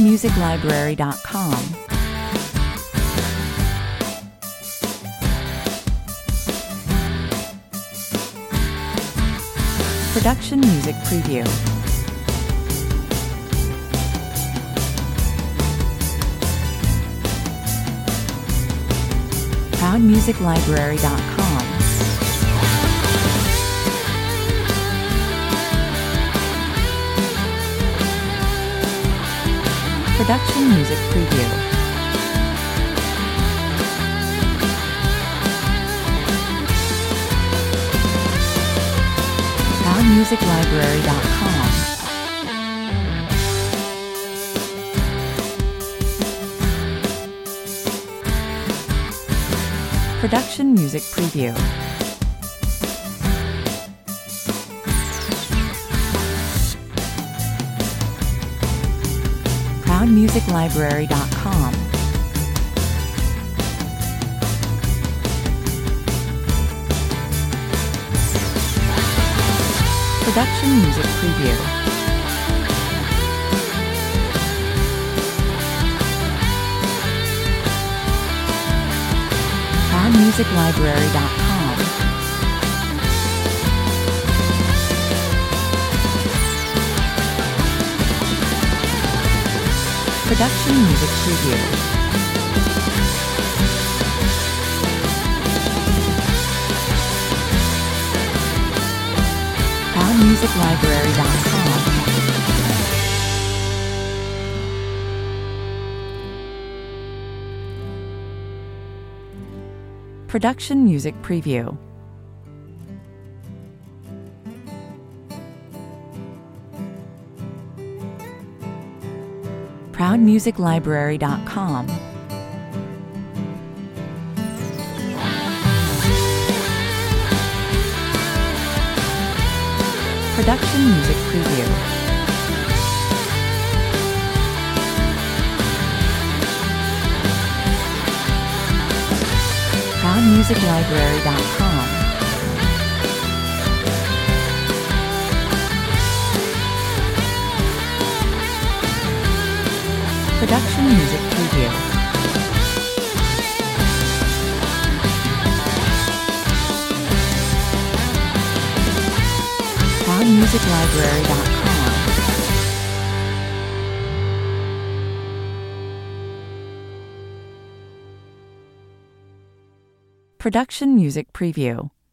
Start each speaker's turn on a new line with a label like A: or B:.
A: ProudMusicLibrary.com. Production Music Preview. ProudMusicLibrary.com. Production Music Preview. ProudMusicLibrary.com. Production Music Preview. ProudMusicLibrary.com. Production Music Preview. ProudMusicLibrary.com. Production Music Preview. ProudMusicLibrary.com. Production Music Preview. ProudMusicLibrary.com. Production Music Preview. ProudMusicLibrary.com. Production Music Preview. ProudMusicLibrary.com. Production Music Preview.